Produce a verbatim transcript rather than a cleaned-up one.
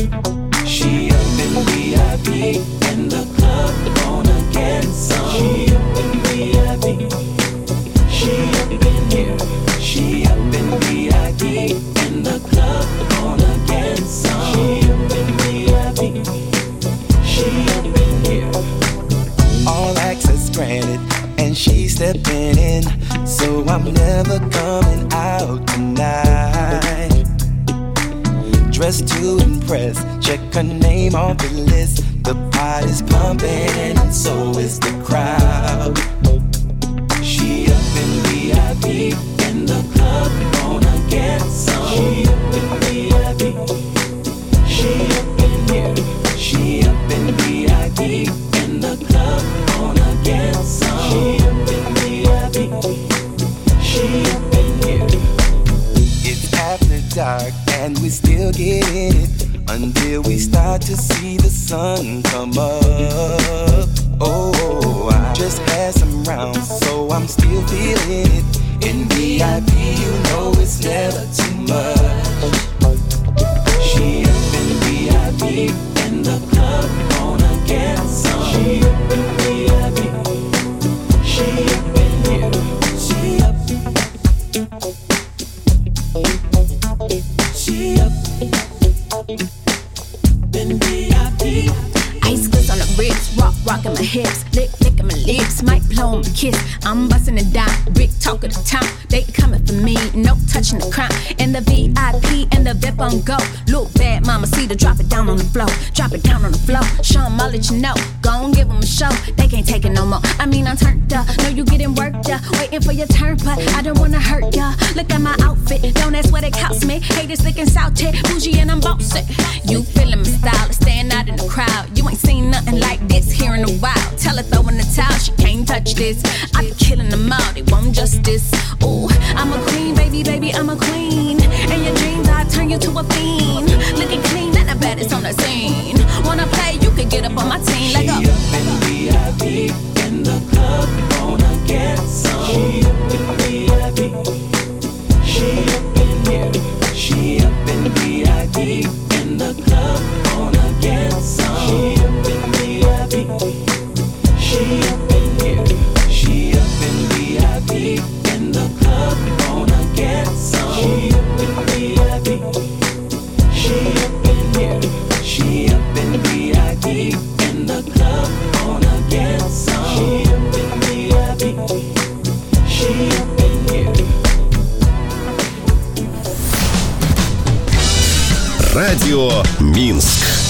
She up in V I P and the club wanna get some. She up in V I P. She up in here. She up in V I P and the club wanna get some. She up in V I P. She up in here. All access granted, and she's stepping in, so I'm never coming out tonight. Dressed to impress, check her name off the list. The pot is pumping and so is the crowd. She up in V I P and the club wanna get some. She up in V I P. She up in here. She up in V I P and the club wanna get some. She up in V I P. She up in here. It's after dark and we still get in it until we start to see the sun come up. Oh, I just had some rounds, so I'm still feeling it. In V I P, you know it's never too much. She up in V I P and the club wanna get some. She up in V I P. She up in here. She up. She up in V I P. Ice clips on the ribs, rock, rockin' my hips, lick, lickin' my lips, might blow 'em a kiss. I'm bustin' it down, big talk of the town. They coming for me, no touching the crown. In the V I P and the V I P on go. Look bad, mama, see to drop it down on the floor, drop it down on the floor. Show 'em, I'll let you know. Gon' give 'em a show, they can't take it no more. I mean, I'm turned up, know you getting worked up, waiting for your turn, but I don't wanna hurt ya. Look at my outfit, don't ask what it cost me. Haters looking salty, bougie and I'm bossy. You feeling my style, stand out in the crowd. You ain't seen nothing like this here in a while. Tell her throw in the towel, she can't touch this. I be killing them all, they want justice. Ooh, I'm a queen, baby, baby, I'm a queen. In your dreams, I turn you to a fiend. Looking clean, not the baddest on the scene. Wanna play, you can get up on my team. Let go. She up in V I P and the club wanna get some. She up in V I P. She up in here. She up in V I P and the club wanna get some. She up in V I P. She up in here. She up in V I P and the club wanna get some. She up in V I P. She up in here. She up in V I P and the club wanna get some. She up in V I P. She up in here. Радио Минск.